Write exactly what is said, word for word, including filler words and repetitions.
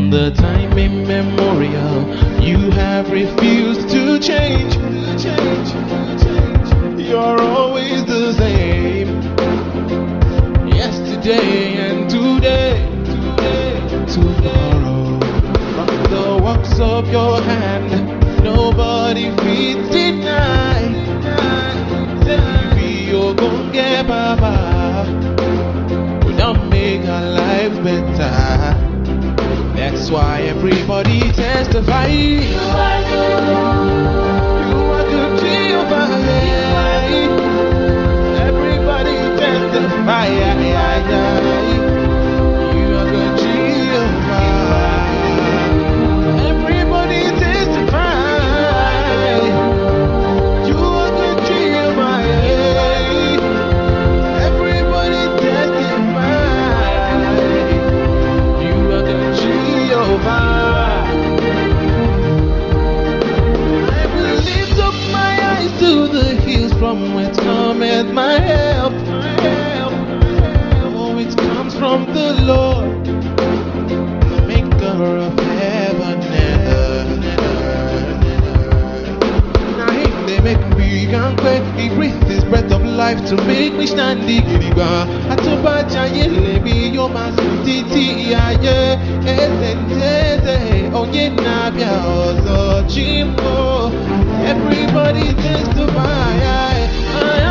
From the time immemorial, you have refused to change. Change, change. You're always the same. Yesterday and today, today, tomorrow. From the works of your hand, nobody feeds deny. Baby, you're gonna get baba. We don't make our life better. That's why everybody testify. You are good. You are good, Jehovah. Everybody testify. You are good, Jehovah. Everybody testify. You are good, Jehovah. Everybody testify. You are good, Jehovah. I will lift up my eyes to the hills from whence cometh my help. Oh, it comes from the Lord, the maker of heaven and earth. Now him they make me can quake. He breathed his breath of life to make me stand the giriba. Atoba jaye lebi yo masutiti aye. Etenteze onye nabia ozo chimbo. Everybody testify.